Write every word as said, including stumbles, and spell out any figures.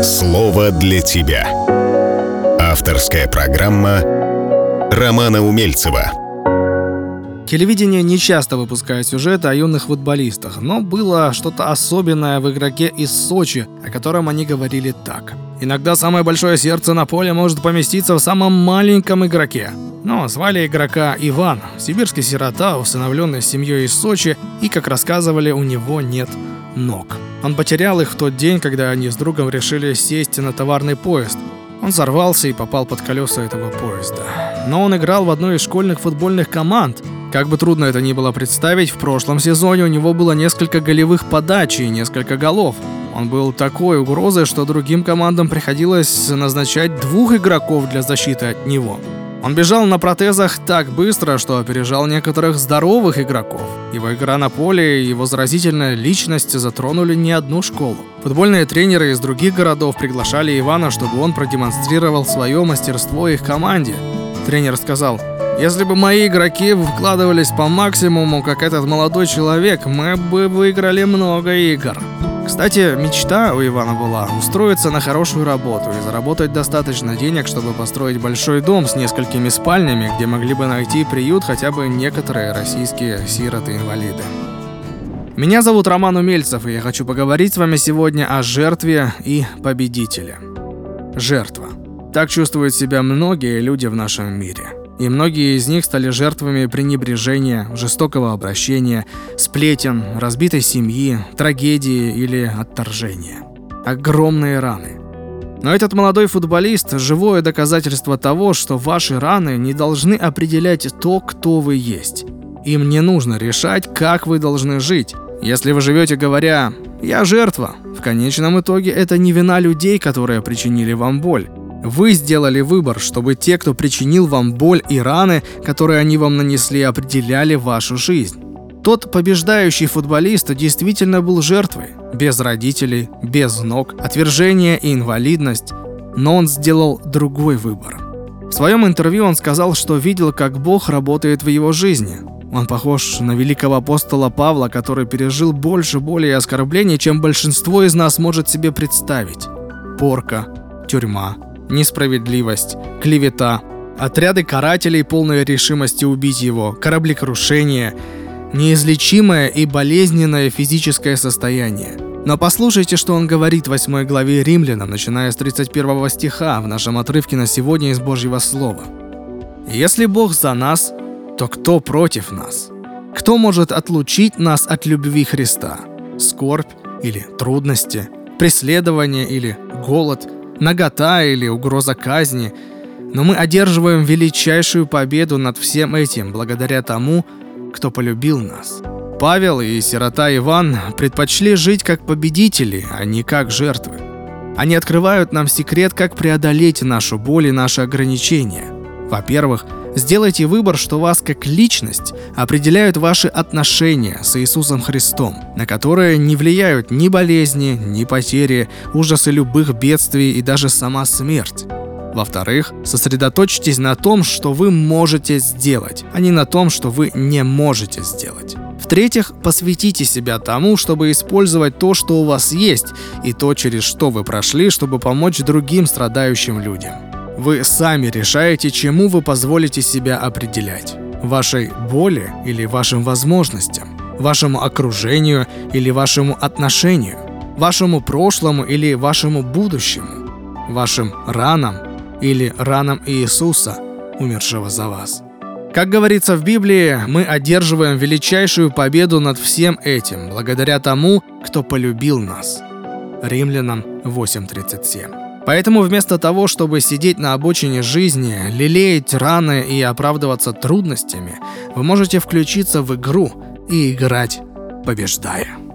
Слово для тебя. Авторская программа Романа Умельцева. Телевидение не часто выпускает сюжеты о юных футболистах, но было что-то особенное в игроке из Сочи, о котором они говорили так. Иногда самое большое сердце на поле может поместиться в самом маленьком игроке. Но звали игрока Иван, сибирский сирота, усыновленный семьей из Сочи, и, как рассказывали, у него нет ног. Он потерял их в тот день, когда они с другом решили сесть на товарный поезд. Он сорвался и попал под колеса этого поезда. Но он играл в одной из школьных футбольных команд. Как бы трудно это ни было представить, в прошлом сезоне у него было несколько голевых подач и несколько голов. Он был такой угрозой, что другим командам приходилось назначать двух игроков для защиты от него. Он бежал на протезах так быстро, что опережал некоторых здоровых игроков. Его игра на поле и его заразительная личность затронули не одну школу. Футбольные тренеры из других городов приглашали Ивана, чтобы он продемонстрировал свое мастерство их команде. Тренер сказал: «Если бы мои игроки вкладывались по максимуму, как этот молодой человек, мы бы выиграли много игр». Кстати, мечта у Ивана была устроиться на хорошую работу и заработать достаточно денег, чтобы построить большой дом с несколькими спальнями, где могли бы найти приют хотя бы некоторые российские сироты-инвалиды. Меня зовут Роман Умельцев, и я хочу поговорить с вами сегодня о жертве и победителе. Жертва. Так чувствуют себя многие люди в нашем мире. И многие из них стали жертвами пренебрежения, жестокого обращения, сплетен, разбитой семьи, трагедии или отторжения. Огромные раны. Но этот молодой футболист – живое доказательство того, что ваши раны не должны определять то, кто вы есть. Им не нужно решать, как вы должны жить. Если вы живете, говоря «я жертва», в конечном итоге это не вина людей, которые причинили вам боль. Вы сделали выбор, чтобы те, кто причинил вам боль и раны, которые они вам нанесли, определяли вашу жизнь. Тот побеждающий футболист действительно был жертвой. Без родителей, без ног, отвержение и инвалидность. Но он сделал другой выбор. В своем интервью он сказал, что видел, как Бог работает в его жизни. Он похож на великого апостола Павла, который пережил больше боли и оскорблений, чем большинство из нас может себе представить. Порка, тюрьма, несправедливость, клевета, отряды карателей, полные решимости убить его, кораблекрушение, неизлечимое и болезненное физическое состояние. Но послушайте, что он говорит в восьмой главе Римлянам, начиная с тридцать первого стиха, в нашем отрывке на сегодня из Божьего Слова. «Если Бог за нас, то кто против нас? Кто может отлучить нас от любви Христа? Скорбь или трудности, преследование или голод, нагота или угроза казни, но мы одерживаем величайшую победу над всем этим благодаря тому, кто полюбил нас». Павел и сирота Иван предпочли жить как победители, а не как жертвы. Они открывают нам секрет, как преодолеть нашу боль и наши ограничения. Во-первых, сделайте выбор, что вас как личность определяют ваши отношения с Иисусом Христом, на которые не влияют ни болезни, ни потери, ужасы любых бедствий и даже сама смерть. Во-вторых, сосредоточьтесь на том, что вы можете сделать, а не на том, что вы не можете сделать. В-третьих, посвятите себя тому, чтобы использовать то, что у вас есть, и то, через что вы прошли, чтобы помочь другим страдающим людям. Вы сами решаете, чему вы позволите себя определять. Вашей боли или вашим возможностям, вашему окружению или вашему отношению, вашему прошлому или вашему будущему, вашим ранам или ранам Иисуса, умершего за вас. Как говорится в Библии, мы одерживаем величайшую победу над всем этим, благодаря тому, кто полюбил нас. Римлянам восемь тридцать семь. Поэтому вместо того, чтобы сидеть на обочине жизни, лелеять раны и оправдываться трудностями, вы можете включиться в игру и играть, побеждая.